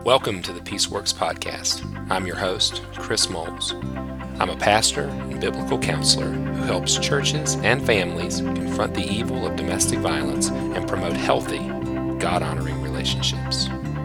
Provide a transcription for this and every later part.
Welcome to the Peaceworks Podcast. I'm your host, Chris Moles. I'm a pastor and biblical counselor who helps churches and families confront the evil of domestic violence and promote healthy, God-honoring relationships.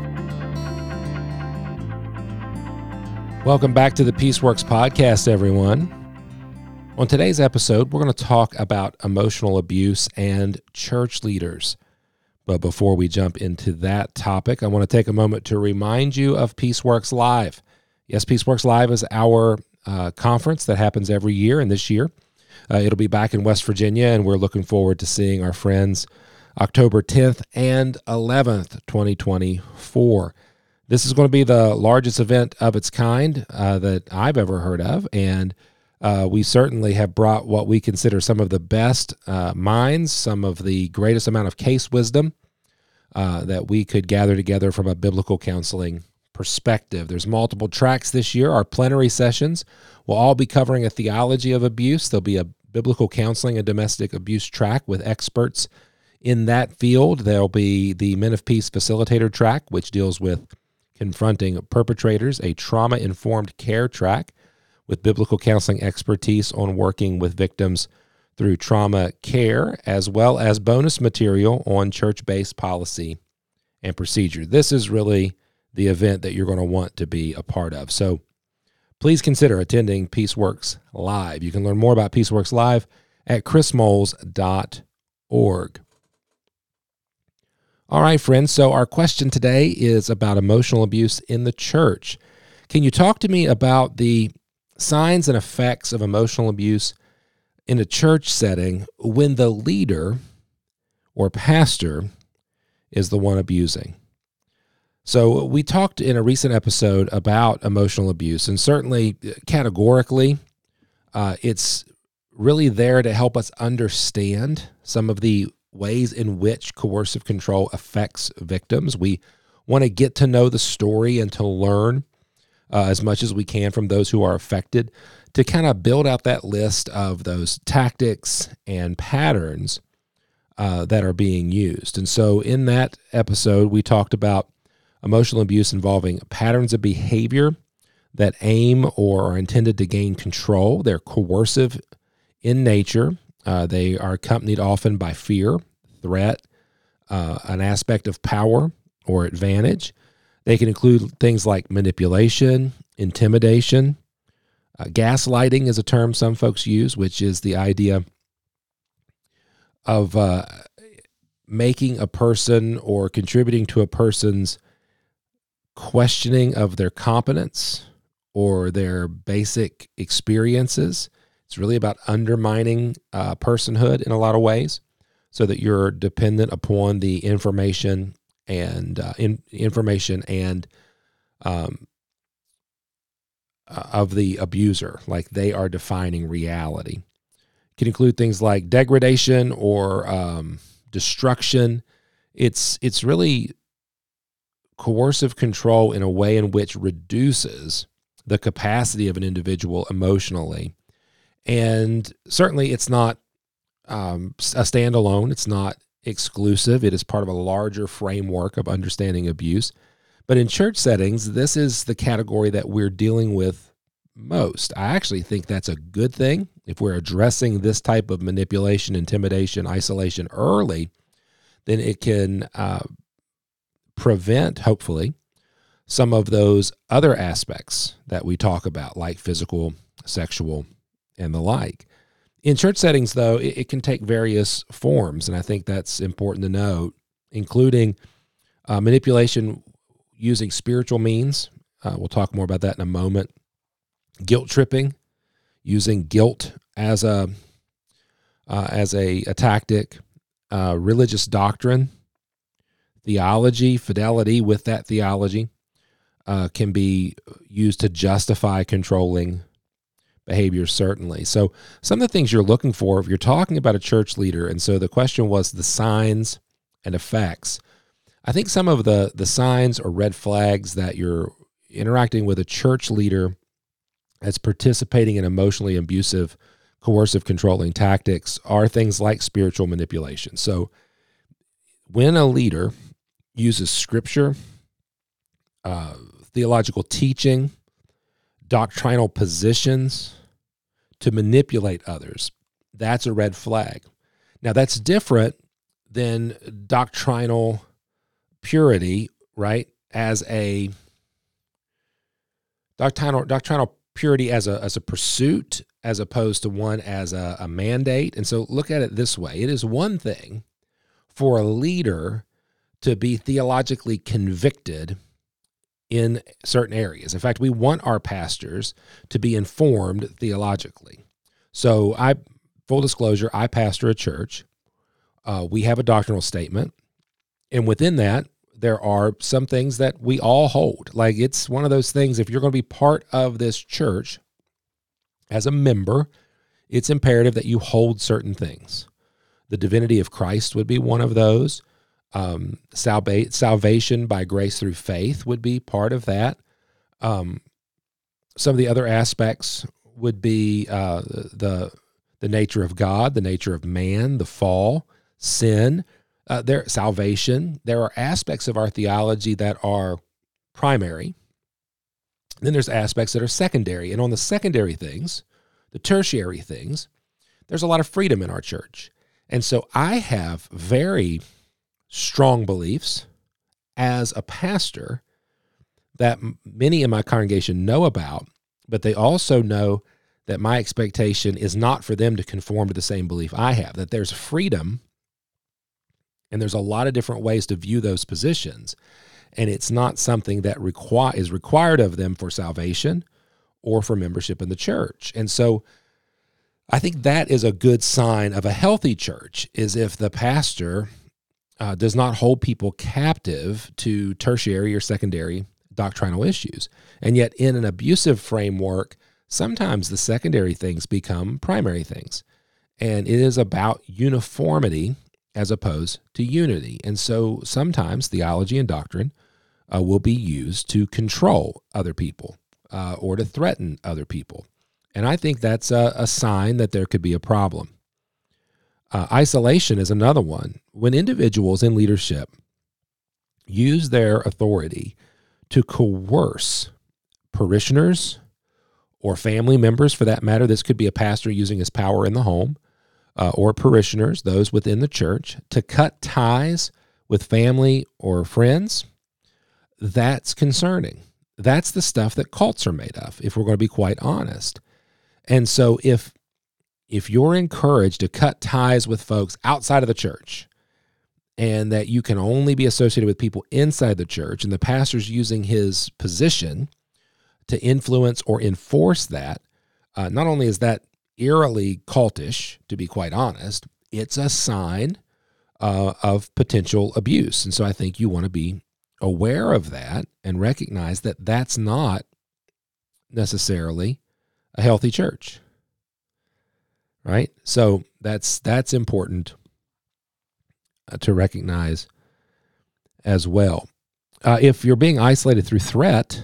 Welcome back to the Peaceworks Podcast, everyone. On today's episode, we're going to talk about emotional abuse and church leaders. But before we jump into that topic, I want to take a moment to remind you of Peaceworks Live. Yes, Peaceworks Live is our conference that happens every year, and this year it'll be back in West Virginia, and we're looking forward to seeing our friends October 10th and 11th, 2024. This is going to be the largest event of its kind that I've ever heard of, and we certainly have brought what we consider some of the best minds, some of the greatest amount of case wisdom that we could gather together from a biblical counseling perspective. There's multiple tracks this year. Our plenary sessions will all be covering a theology of abuse. There'll be a biblical counseling and domestic abuse track with experts in that field. There'll be the Men of Peace facilitator track, which deals with confronting perpetrators, a trauma-informed care track with biblical counseling expertise on working with victims through trauma care, as well as bonus material on church-based policy and procedure. This is really the event that you're going to want to be a part of. So please consider attending Peaceworks Live. You can learn more about Peaceworks Live at chrismoles.org. All right, friends, so our question today is about emotional abuse in the church. Can you talk to me about the signs and effects of emotional abuse in a church setting when the leader or pastor is the one abusing? So we talked in a recent episode about emotional abuse, and certainly categorically, it's really there to help us understand some of the ways in which coercive control affects victims. We want to get to know the story and to learn as much as we can from those who are affected, to kind of build out that list of those tactics and patterns that are being used. And so in that episode, we talked about emotional abuse involving patterns of behavior that aim or are intended to gain control. They're coercive in nature. They are accompanied often by fear, threat, an aspect of power or advantage. They can include things like manipulation, intimidation. Gaslighting is a term some folks use, which is the idea of making a person or contributing to a person's questioning of their competence or their basic experiences. It's really about undermining personhood in a lot of ways so that you're dependent upon the information and of the abuser, like they are defining reality. It can include things like degradation or destruction. It's really coercive control in a way in which reduces the capacity of an individual emotionally. And certainly it's not a standalone. It's not exclusive. It is part of a larger framework of understanding abuse. But in church settings, this is the category that we're dealing with most. I actually think that's a good thing. If we're addressing this type of manipulation, intimidation, isolation early, then it can prevent, hopefully, some of those other aspects that we talk about, like physical, sexual, and the like. In church settings, though, it can take various forms, and I think that's important to note, including manipulation using spiritual means. We'll talk more about that in a moment. Guilt tripping, using guilt as a tactic. Religious doctrine, theology, fidelity with that theology can be used to justify controlling behavior, certainly. So some of the things you're looking for if you're talking about a church leader, and so the question was the signs and effects. I think some of the signs or red flags that you're interacting with a church leader that's participating in emotionally abusive, coercive, controlling tactics are things like spiritual manipulation. So when a leader uses scripture theological teaching, doctrinal positions to manipulate others. That's a red flag. Now, that's different than doctrinal purity, right? As a doctrinal purity as a pursuit, as opposed to one as a mandate. And so look at it this way. It is one thing for a leader to be theologically convicted in certain areas. In fact, we want our pastors to be informed theologically. So full disclosure, I pastor a church. We have a doctrinal statement. And within that, there are some things that we all hold. Like, it's one of those things, if you're going to be part of this church as a member, it's imperative that you hold certain things. The divinity of Christ would be one of those. Salvation by grace through faith would be part of that. Some of the other aspects would be the nature of God, the nature of man, the fall, sin, salvation. There are aspects of our theology that are primary. Then there's aspects that are secondary. And on the secondary things, the tertiary things, there's a lot of freedom in our church. And so I have very strong beliefs as a pastor that many in my congregation know about, but they also know that my expectation is not for them to conform to the same belief I have, that there's freedom and there's a lot of different ways to view those positions. And it's not something that is required of them for salvation or for membership in the church. And so I think that is a good sign of a healthy church, is if the pastor does not hold people captive to tertiary or secondary doctrinal issues. And yet in an abusive framework, sometimes the secondary things become primary things. And it is about uniformity as opposed to unity. And so sometimes theology and doctrine will be used to control other people or to threaten other people. And I think that's a sign that there could be a problem. Isolation is another one. When individuals in leadership use their authority to coerce parishioners or family members, for that matter, this could be a pastor using his power in the home, or parishioners, those within the church, to cut ties with family or friends, that's concerning. That's the stuff that cults are made of, if we're going to be quite honest. And so if you're encouraged to cut ties with folks outside of the church, and that you can only be associated with people inside the church, and the pastor's using his position to influence or enforce that, not only is that eerily cultish, to be quite honest, it's a sign of potential abuse. And so I think you want to be aware of that and recognize that that's not necessarily a healthy church, right? So that's important to recognize as well. If you're being isolated through threat,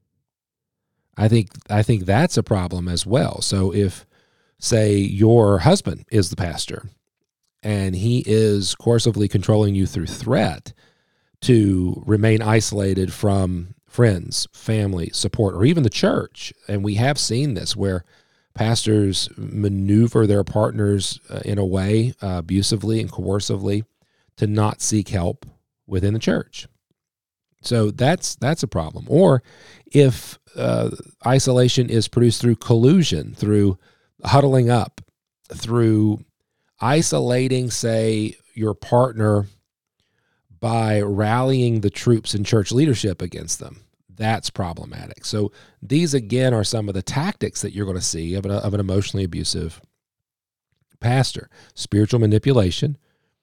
I think that's a problem as well. So if, say, your husband is the pastor and he is coercively controlling you through threat to remain isolated from friends, family, support, or even the church, and we have seen this where pastors maneuver their partners in a way abusively and coercively to not seek help within the church. So that's a problem. Or if isolation is produced through collusion, through huddling up, through isolating, say, your partner by rallying the troops in church leadership against them, that's problematic. So these, again, are some of the tactics that you're going to see of an emotionally abusive pastor. Spiritual manipulation.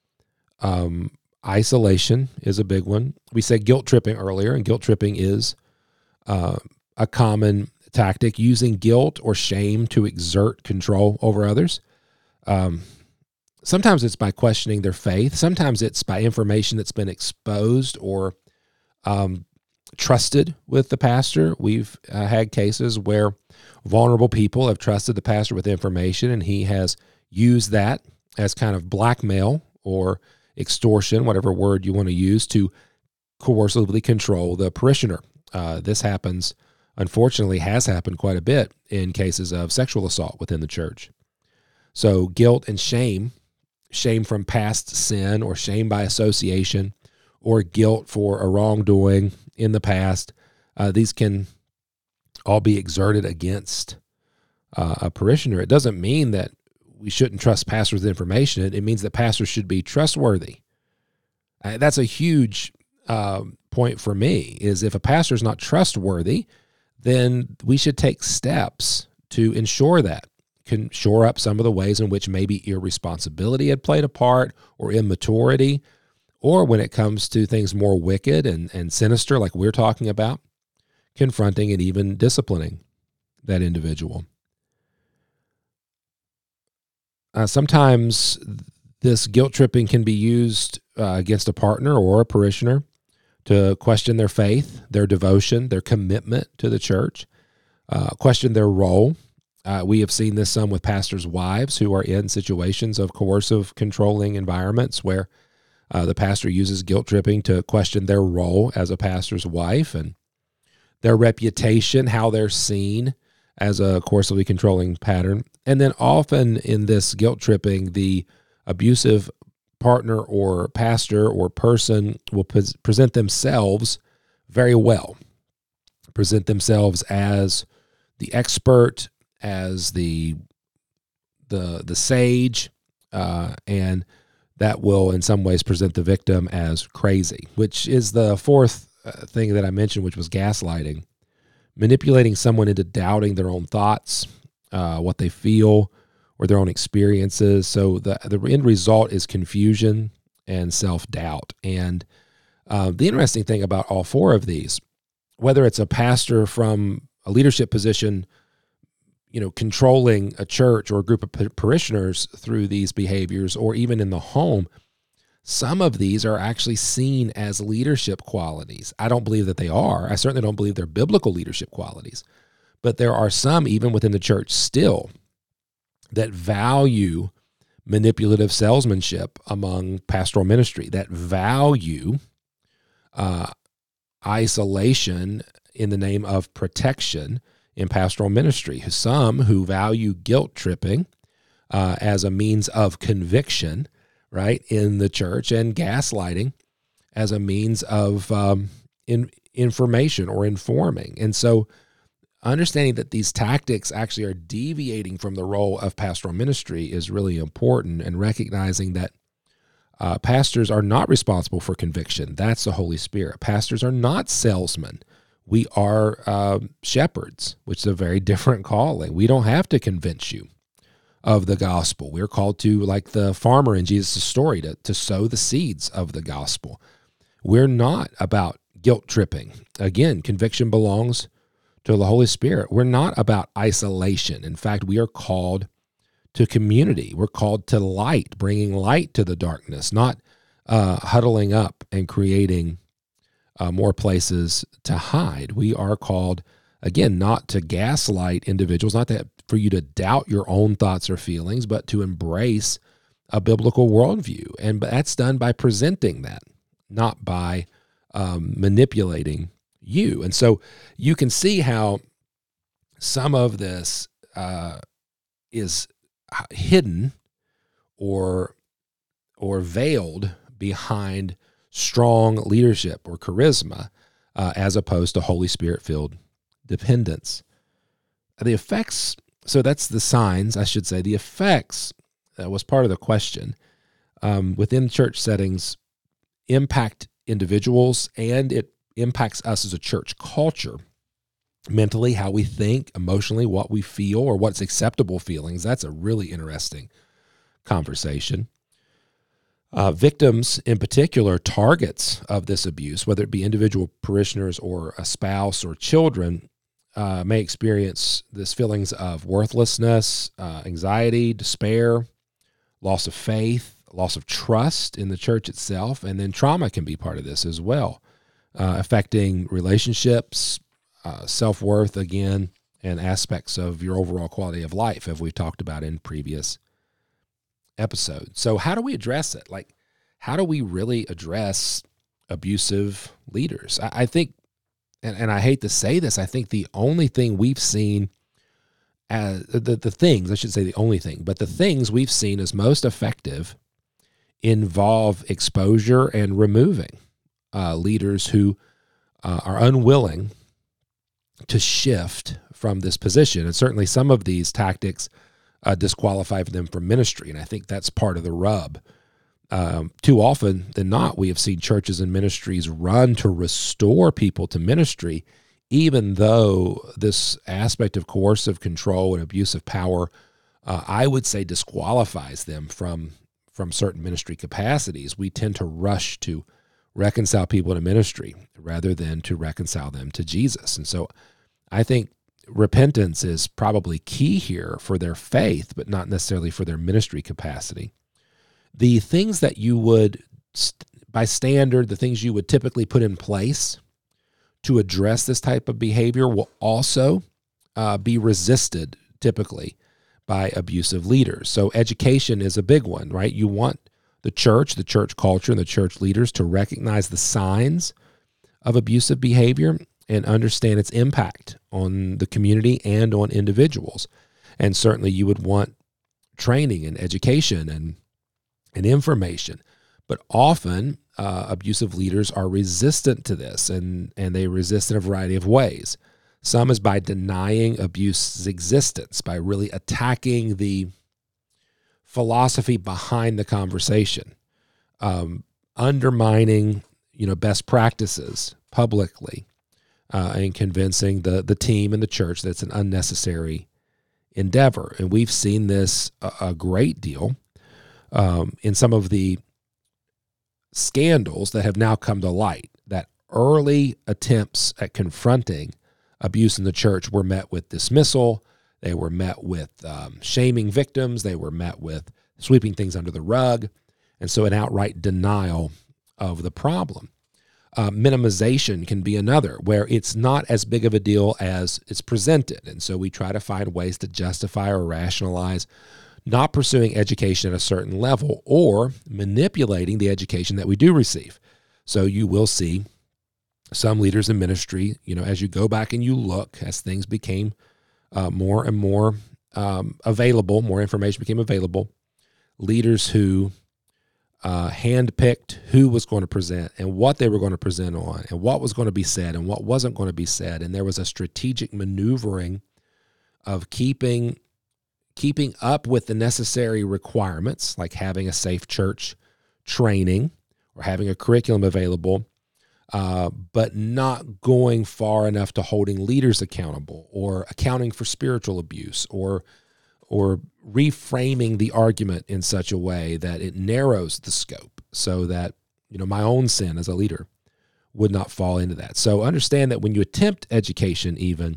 Isolation is a big one. We said guilt tripping earlier, and guilt tripping is a common tactic, using guilt or shame to exert control over others. Sometimes it's by questioning their faith. Sometimes it's by information that's been exposed or trusted with the pastor. We've had cases where vulnerable people have trusted the pastor with information, and he has used that as kind of blackmail or extortion, whatever word you want to use, to coercively control the parishioner. This happens, unfortunately, has happened quite a bit in cases of sexual assault within the church. So guilt and shame from past sin or shame by association or guilt for a wrongdoing in the past, these can all be exerted against a parishioner. It doesn't mean that we shouldn't trust pastors with information. It means that pastors should be trustworthy. That's a huge point for me, is if a pastor is not trustworthy, then we should take steps to ensure that. Can shore up some of the ways in which maybe irresponsibility had played a part, or immaturity, or when it comes to things more wicked and sinister like we're talking about, confronting and even disciplining that individual. Sometimes this guilt tripping can be used against a partner or a parishioner to question their faith, their devotion, their commitment to the church, question their role. We have seen this some with pastors' wives who are in situations of coercive, controlling environments where the pastor uses guilt tripping to question their role as a pastor's wife and their reputation, how they're seen as a coercively controlling pattern. And then often in this guilt tripping, the abusive partner or pastor or person will present themselves very well, present themselves as the expert, as the sage, and that will in some ways present the victim as crazy, which is the fourth thing that I mentioned, which was gaslighting, manipulating someone into doubting their own thoughts, what they feel, or their own experiences. So the end result is confusion and self-doubt. And the interesting thing about all four of these, whether it's a pastor from a leadership position, controlling a church or a group of parishioners through these behaviors, or even in the home, some of these are actually seen as leadership qualities. I don't believe that they are. I certainly don't believe they're biblical leadership qualities. But there are some, even within the church still, that value manipulative salesmanship among pastoral ministry, that value isolation in the name of protection in pastoral ministry. Some who value guilt tripping as a means of conviction, right, in the church, and gaslighting as a means of information or informing. And so understanding that these tactics actually are deviating from the role of pastoral ministry is really important, and recognizing that pastors are not responsible for conviction. That's the Holy Spirit. Pastors are not salesmen. We are shepherds, which is a very different calling. We don't have to convince you of the gospel. We're called to, like the farmer in Jesus' story, to sow the seeds of the gospel. We're not about guilt tripping. Again, conviction belongs to the Holy Spirit. We're not about isolation. In fact, we are called to community. We're called to light, bringing light to the darkness, not huddling up and creating more places to hide. We are called, again, not to gaslight individuals, not for you to doubt your own thoughts or feelings, but to embrace a biblical worldview. And that's done by presenting that, not by manipulating you. And so you can see how some of this is hidden or veiled behind strong leadership or charisma, as opposed to Holy Spirit-filled dependence. The effects, so that's the signs, I should say. The effects, that was part of the question, within church settings impact individuals, and it impacts us as a church culture, mentally, how we think, emotionally, what we feel, or what's acceptable feelings. That's a really interesting conversation. Victims, in particular, targets of this abuse, whether it be individual parishioners or a spouse or children, may experience this feelings of worthlessness, anxiety, despair, loss of faith, loss of trust in the church itself, and then trauma can be part of this as well, affecting relationships, self-worth, again, and aspects of your overall quality of life, as we've talked about in previous episodes. So how do we address it? Like, how do we really address abusive leaders? I think and I hate to say this, I think the only thing we've seen as the things, I should say the only thing, but the things we've seen as most effective involve exposure and removing leaders who are unwilling to shift from this position. And certainly some of these tactics disqualify them from ministry. And I think that's part of the rub. Too often than not, we have seen churches and ministries run to restore people to ministry, even though this aspect of coercive control and abuse of power, I would say, disqualifies them from certain ministry capacities. We tend to rush to reconcile people to ministry rather than to reconcile them to Jesus. And so I think repentance is probably key here for their faith, but not necessarily for their ministry capacity. The things that you would, by standard, the things you would typically put in place to address this type of behavior will also be resisted typically by abusive leaders. So education is a big one, right? You want the church culture, and the church leaders to recognize the signs of abusive behavior and understand its impact on the community and on individuals. And certainly you would want training and education and information. But often abusive leaders are resistant to this, and they resist in a variety of ways. Some is by denying abuse's existence, by really attacking the philosophy behind the conversation, undermining best practices publicly, and convincing the team and the church that it's an unnecessary endeavor. And we've seen this a great deal in some of the scandals that have now come to light, that early attempts at confronting abuse in the church were met with dismissal. They were met with shaming victims. They were met with sweeping things under the rug. And so an outright denial of the problem. Minimization can be another, where it's not as big of a deal as it's presented. And so we try to find ways to justify or rationalize not pursuing education at a certain level or manipulating the education that we do receive. So you will see some leaders in ministry, as you go back and you look, as things became more and more available, more information became available, leaders who handpicked who was going to present and what they were going to present on and what was going to be said and what wasn't going to be said. And there was a strategic maneuvering of keeping up with the necessary requirements, like having a safe church training or having a curriculum available, but not going far enough to holding leaders accountable or accounting for spiritual abuse or reframing the argument in such a way that it narrows the scope so that, my own sin as a leader would not fall into that. So understand that when you attempt education, even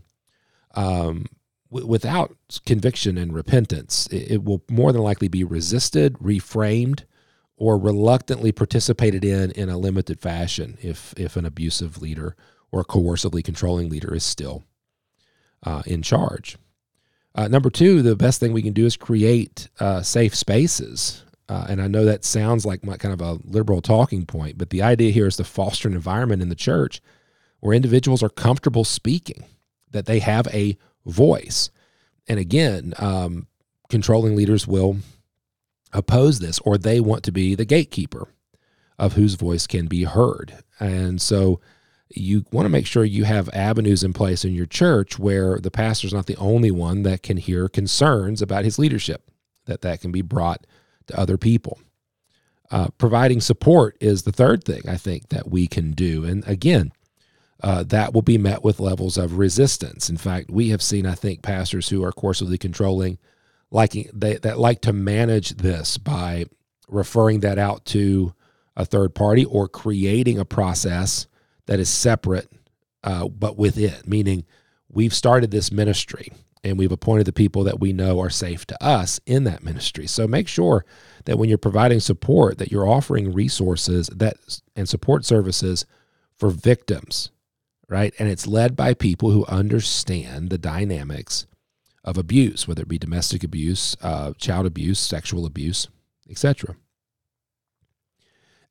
without conviction and repentance, it will more than likely be resisted, reframed, or reluctantly participated in a limited fashion if an abusive leader or a coercively controlling leader is still in charge. Number two, the best thing we can do is create safe spaces. And I know that sounds like kind of a liberal talking point, but the idea here is to foster an environment in the church where individuals are comfortable speaking, that they have a voice. And again, controlling leaders will oppose this, or they want to be the gatekeeper of whose voice can be heard. And so you want to make sure you have avenues in place in your church where the pastor's not the only one that can hear concerns about his leadership, that can be brought to other people. Providing support is the third thing I think that we can do. And again, that will be met with levels of resistance. In fact, we have seen, I think, pastors who are coercively controlling, that like to manage this by referring that out to a third party or creating a process that is separate, but with it, meaning we've started this ministry and we've appointed the people that we know are safe to us in that ministry. So make sure that when you're providing support, that you're offering resources and support services for victims, right? And it's led by people who understand the dynamics of abuse, whether it be domestic abuse, child abuse, sexual abuse, etc.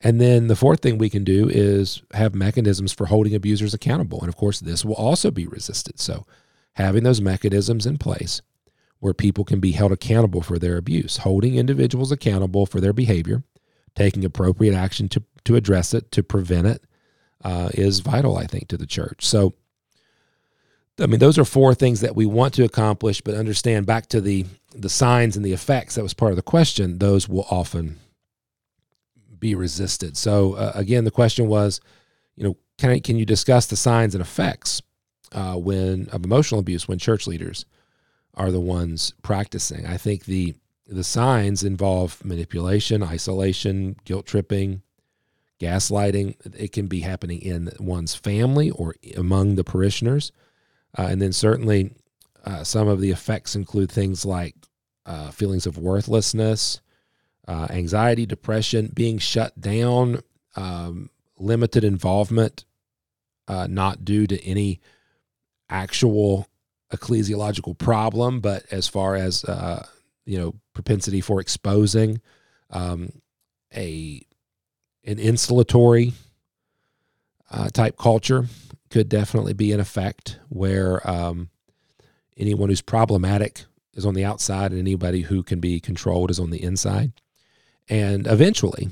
And then the fourth thing we can do is have mechanisms for holding abusers accountable. And of course, this will also be resisted. So having those mechanisms in place where people can be held accountable for their abuse, holding individuals accountable for their behavior, taking appropriate action to address it, to prevent it, is vital, I think, to the church. So, I mean, those are four things that we want to accomplish, but understand back to the signs and the effects that was part of the question, those will often be resisted. So again, the question was, can you discuss the signs and effects of emotional abuse when church leaders are the ones practicing? I think the signs involve manipulation, isolation, guilt tripping, gaslighting. It can be happening in one's family or among the parishioners. And then certainly some of the effects include things like feelings of worthlessness, anxiety, depression, being shut down, limited involvement, not due to any actual ecclesiological problem, but as far as propensity for exposing an insulatory type culture could definitely be in effect, where anyone who's problematic is on the outside and anybody who can be controlled is on the inside. And eventually,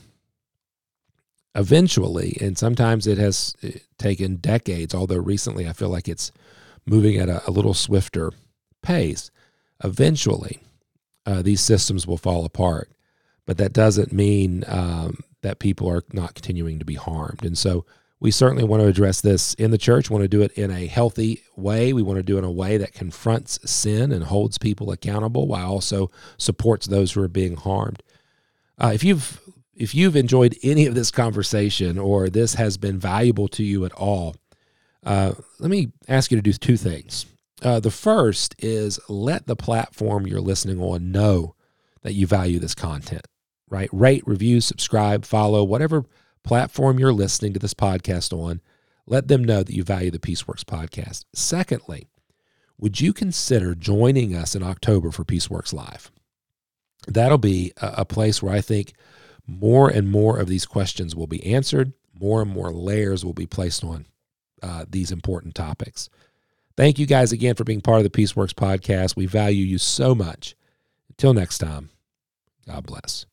and sometimes it has taken decades, although recently I feel like it's moving at a little swifter pace. Eventually, these systems will fall apart, but that doesn't mean that people are not continuing to be harmed. And so we certainly want to address this in the church. We want to do it in a healthy way. We want to do it in a way that confronts sin and holds people accountable while also supports those who are being harmed. If you've enjoyed any of this conversation or this has been valuable to you at all, let me ask you to do two things. The first is let the platform you're listening on know that you value this content, right? Rate, review, subscribe, follow, whatever platform you're listening to this podcast on, let them know that you value the PeaceWorks podcast. Secondly, would you consider joining us in October for PeaceWorks Live? That'll be a place where I think more and more of these questions will be answered, more and more layers will be placed on these important topics. Thank you guys again for being part of the PeaceWorks podcast. We value you so much. Until next time, God bless.